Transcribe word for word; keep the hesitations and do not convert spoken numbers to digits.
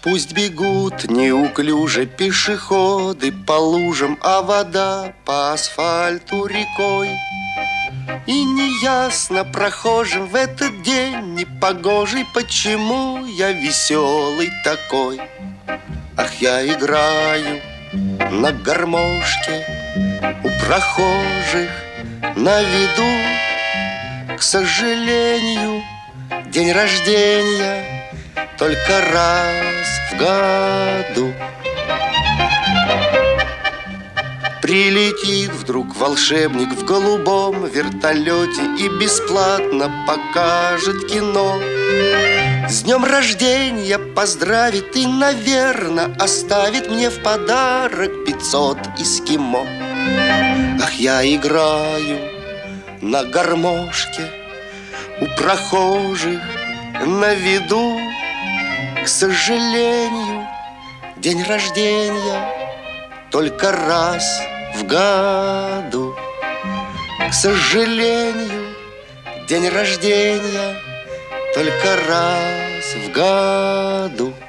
Пусть бегут неуклюже пешеходы по лужам, а вода по асфальту рекой. И неясно прохожим в этот день непогожий, почему я веселый такой. Ах, я играю на гармошке у прохожих на виду. К сожалению, день рождения только раз в году. Прилетит вдруг волшебник в голубом вертолете и бесплатно покажет кино. С днем рождения поздравит и, наверно, оставит мне в подарок пятьсот эскимо. Ах, я играю на гармошке у прохожих на виду. К сожалению, день рождения только раз в году. К сожалению, день рождения только раз в году.